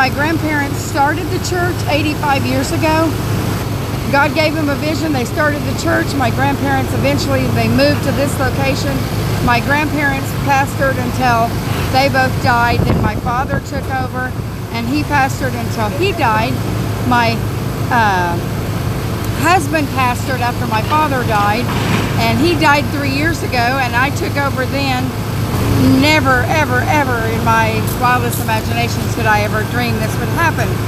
my grandparents started the church 85 years ago. God gave them a vision. They started the church. My grandparents eventually, they moved to this location. My grandparents pastored until they both died. Then my father took over and he pastored until he died. My husband pastored after my father died, and he died 3 years ago, and I took over then. Never, ever, ever in my wildest imaginations could I ever dream this would happen.